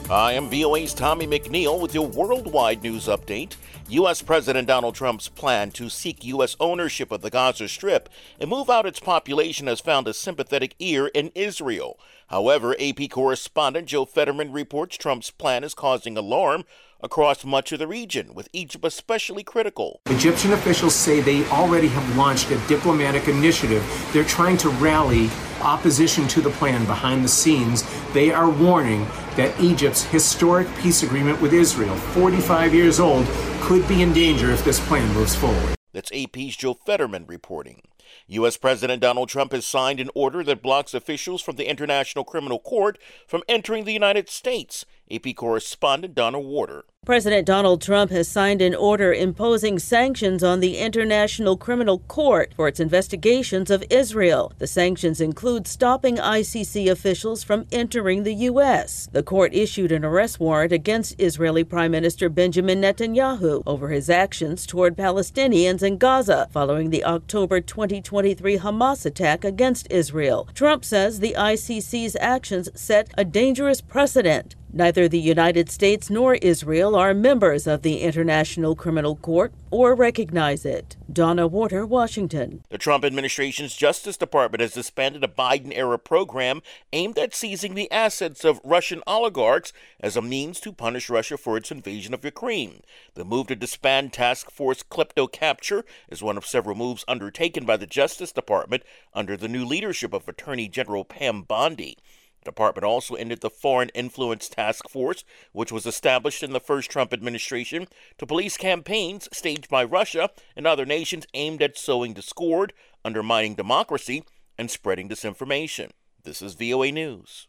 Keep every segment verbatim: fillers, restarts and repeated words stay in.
I am V O A's Tommy McNeil with your worldwide news update. U S. President Donald Trump's plan to seek U S ownership of the Gaza Strip and move out its population has found a sympathetic ear in Israel. However, A P correspondent Joe Fetterman reports Trump's plan is causing alarm across much of the region, with Egypt especially critical. Egyptian officials say they already have launched a diplomatic initiative. They're trying to rally opposition to the plan behind the scenes. They are warning that Egypt's historic peace agreement with Israel, forty-five years old, could be in danger if this plan moves forward. That's A P's Joe Fetterman reporting. U S. President Donald Trump has signed an order that blocks officials from the International Criminal Court from entering the United States. A P correspondent Donna Warder. President Donald Trump has signed an order imposing sanctions on the International Criminal Court for its investigations of Israel. The sanctions include stopping I C C officials from entering the U S. The court issued an arrest warrant against Israeli Prime Minister Benjamin Netanyahu over his actions toward Palestinians in Gaza following the October twenty twenty-three Hamas attack against Israel. Trump says the I C C's actions set a dangerous precedent. Neither the United States nor Israel are members of the International Criminal Court or recognize it. Donna Warder, Washington. The Trump administration's Justice Department has disbanded a Biden-era program aimed at seizing the assets of Russian oligarchs as a means to punish Russia for its invasion of Ukraine. The move to disband Task Force KleptoCapture is one of several moves undertaken by the Justice Department under the new leadership of Attorney General Pam Bondi. The department also ended the Foreign Influence Task Force, which was established in the first Trump administration to police campaigns staged by Russia and other nations aimed at sowing discord, undermining democracy, and spreading disinformation. This is V O A News.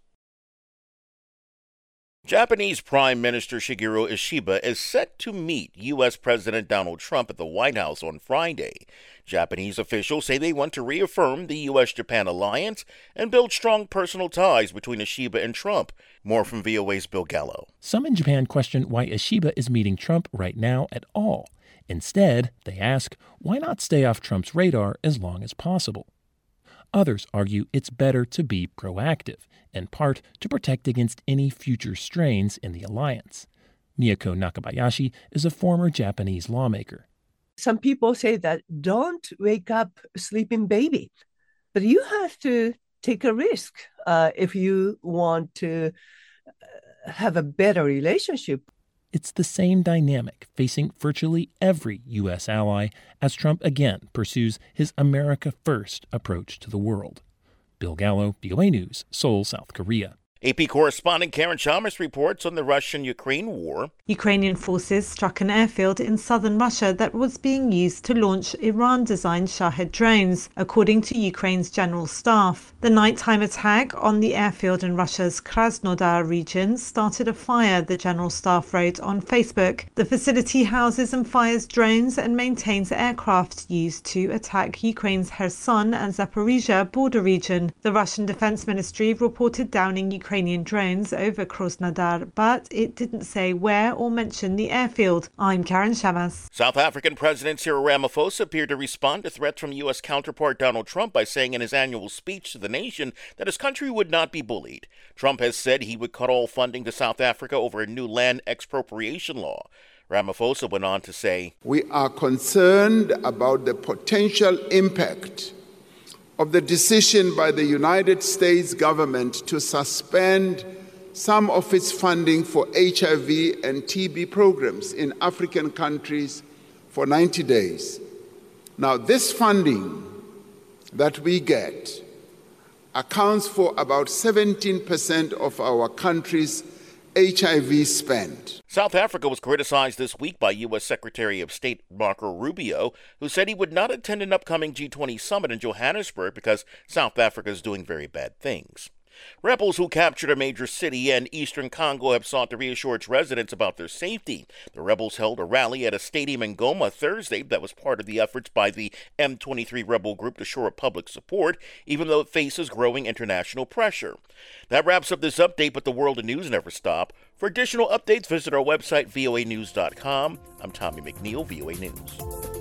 Japanese Prime Minister Shigeru Ishiba is set to meet U S. President Donald Trump at the White House on Friday. Japanese officials say they want to reaffirm the U S Japan alliance and build strong personal ties between Ishiba and Trump. More from V O A's Bill Gallo. Some in Japan question why Ishiba is meeting Trump right now at all. Instead, they ask, why not stay off Trump's radar as long as possible? Others argue it's better to be proactive, in part to protect against any future strains in the alliance. Miyako Nakabayashi is a former Japanese lawmaker. Some people say that don't wake up a sleeping baby, but you have to take a risk uh, if you want to have a better relationship. It's the same dynamic facing virtually every U S ally as Trump again pursues his America First approach to the world. Bill Gallo, V O A News, Seoul, South Korea. A P correspondent Karen Chalmers reports on the Russian-Ukraine war. Ukrainian forces struck an airfield in southern Russia that was being used to launch Iran-designed Shahed drones, according to Ukraine's general staff. The nighttime attack on the airfield in Russia's Krasnodar region started a fire, the general staff wrote on Facebook. The facility houses and fires drones and maintains aircraft used to attack Ukraine's Kherson and Zaporizhia border region. The Russian Defense Ministry reported downing Ukraine Ukrainian drones over Krasnodar, but it didn't say where or mention the airfield. I'm Karen Shamas. South African President Cyril Ramaphosa appeared to respond to threats from U S counterpart Donald Trump by saying in his annual speech to the nation that his country would not be bullied. Trump has said he would cut all funding to South Africa over a new land expropriation law. Ramaphosa went on to say, "We are concerned about the potential impact of the decision by the United States government to suspend some of its funding for H I V and T B programs in African countries for ninety days. Now, this funding that we get accounts for about seventeen percent of our country's H I V spend." South Africa was criticized this week by U S. Secretary of State Marco Rubio, who said he would not attend an upcoming G twenty summit in Johannesburg because South Africa is doing very bad things. Rebels who captured a major city in eastern Congo have sought to reassure its residents about their safety. The rebels held a rally at a stadium in Goma Thursday that was part of the efforts by the M twenty-three rebel group to shore up public support, even though it faces growing international pressure. That wraps up this update, but the world of news never stop. For additional updates, visit our website, V O A news dot com. I'm Tommy McNeil, V O A News.